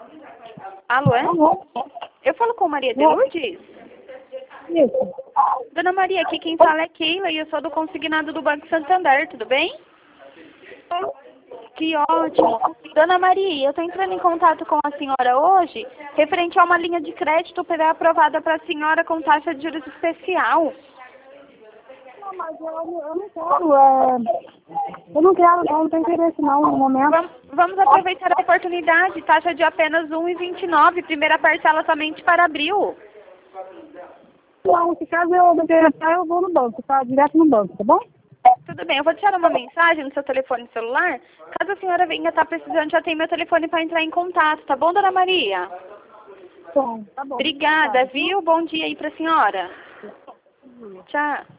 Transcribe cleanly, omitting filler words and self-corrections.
Alô, é? Eu falo com Maria de Lourdes? Isso. Dona Maria, aqui quem fala é Keila e eu sou do consignado do Banco Santander, tudo bem? Que ótimo. Dona Maria, eu estou entrando em contato com a senhora hoje, referente a uma linha de crédito para aprovada para a senhora com taxa de juros especial. Não, mas eu não quero, eu não quero, não tenho interesse não, no momento. Vamos aproveitar a oportunidade, taxa de apenas 1,29, primeira parcela somente para abril. Não, se caso eu não interessar, eu vou no banco, tá? Direto no banco, tá bom? Tudo bem, eu vou deixar uma mensagem no seu telefone celular. Caso a senhora venha estar precisando, já tem meu telefone para entrar em contato, tá bom, Dona Maria? Bom, tá bom. Obrigada, viu? Bom dia aí para a senhora. Tchau.